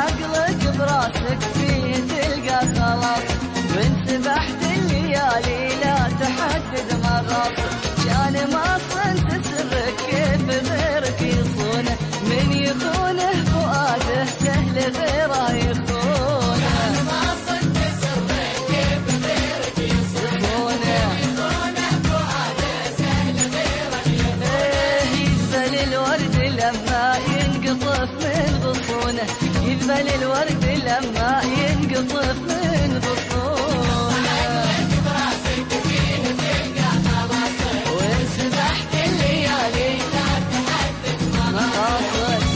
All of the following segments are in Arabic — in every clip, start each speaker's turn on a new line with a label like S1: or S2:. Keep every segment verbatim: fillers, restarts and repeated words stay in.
S1: عقلك براسك فيه تلقى خلاص، وان سبحت الليالي لا تحدد مراسك، كان ما صنت سرك كيف غيرك يصونه، من يخونه فؤاده سهل غيره يخونه، كان ما صنت سرك كيف غيرك يصونه، يخونه فؤاده سهل غيره يخونه، يذبل الورد لما ينقطف من غصونه، يذبل الورد لما ينقطف من غصونه، وإن سبحت الليالي لا تحدد مقاصد.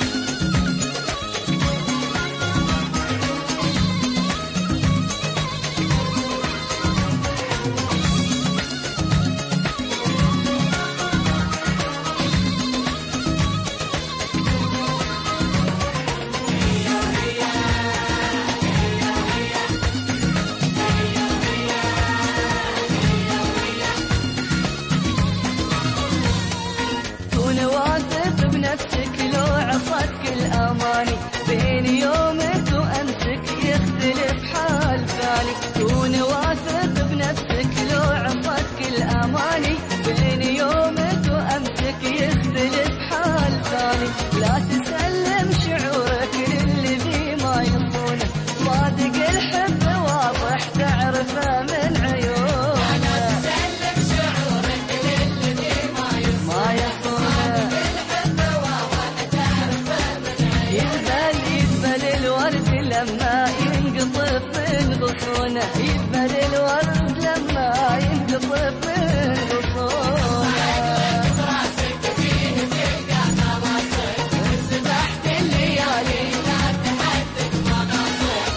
S1: نفسك لو عصتك الأماني، بين يومك وأمسك يختلف حال ثاني، كون واثق بنفسك لو عصتك الأماني، بين يومك وأمسك يختلف حال ثاني، لا تسلم شعورك للذي ما يصونه، صادق الحب واضح تعرفه من عيونه، لا تسلم شعورك للذي ما يصونه، يذبل الورد لما ينقطف من غصونه، يذبل الورد لما ينقطف من غصونه، راسك فيه تلقى خلاصك، وإن سبحت الليالي لا تحدد مقاصد.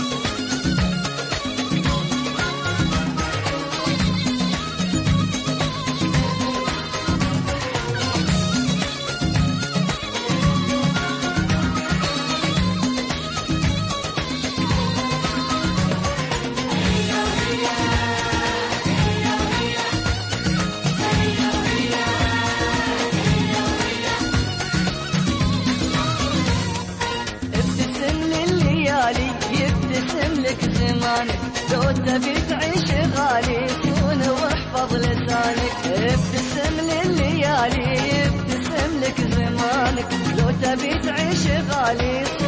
S1: يبتسم لك زمانك لو تبي تعيش غالي، صون واحفظ لسانك، ابتسم لليالي يبتسم لك زمانك لو تبي تعيش غالي.